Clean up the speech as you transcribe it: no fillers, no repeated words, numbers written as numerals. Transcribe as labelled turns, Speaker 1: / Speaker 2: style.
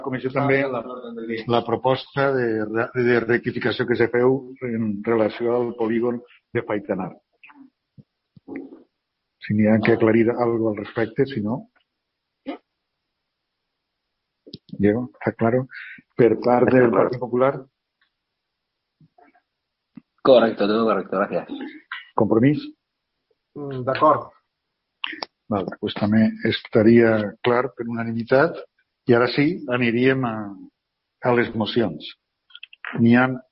Speaker 1: comissió també la proposta de rectificació que se feu en relació al polígon de Faitanar. Si n'hi ha que aclarir alguna cosa al respecte, si no... Diego, ¿está claro? Per part del Partit Popular.
Speaker 2: Correcto, todo correcto, gracias.
Speaker 1: ¿Compromís?
Speaker 3: D'acord.
Speaker 1: Vale, pues també estaria clar per unanimitat. I ara sí, aniríem a les mocions. N'hi ha